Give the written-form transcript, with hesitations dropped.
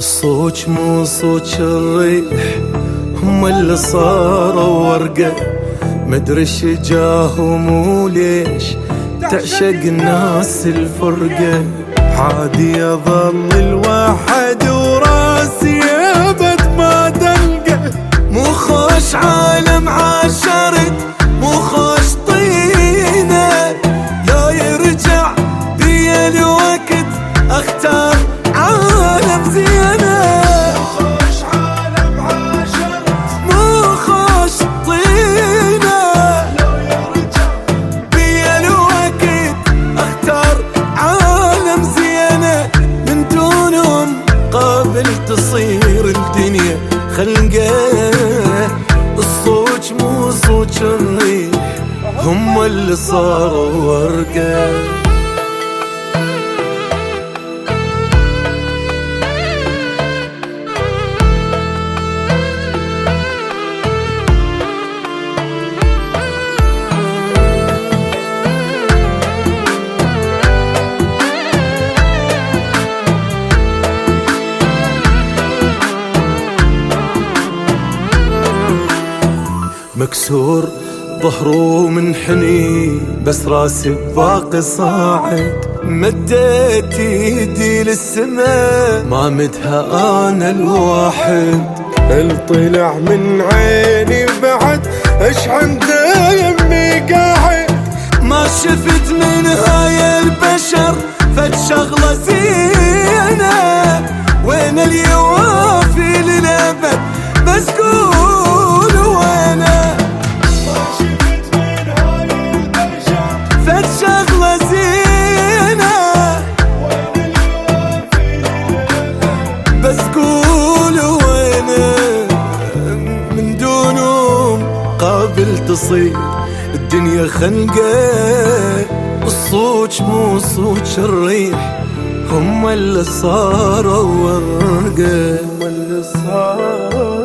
الصوت مو صوت الريح، هم اللي صاروا ورقة. مدري شجاهم وليش تعشق الناس الفرقة. عادي يظل الواحد وراسي ابد ما تلقى. مو خوش عالم عاشرت، مو خوش طينة. لو يرجع بي الوقت اختار عالم زينة. مو خوش عالم عاشرت، مو خوش طينة. لو يرجع بي الوقت اختار عالم زينة. من دونهم قابل تصير الدنيا خلقة. الصوت مو صوت الريح، هم اللي صاروا ورقة. مكسور ظهره منحني، بس راسي بباقي صاعد. مديت ايدي للسماء، ما مدها انا الواحد. الطلع من عيني بعد ايش عنده يمي قاعد. ما شفت من هاي البشر فد شغلة زينة. وين اللي يوافي للأبد بس قول وينه. فد شغلة زينة بس قول وينه. من دونهم قابل تصير الدنيا خنقة. الصوت مو صوت الريح، هم اللي صاروا ورقة. هم اللي صاروا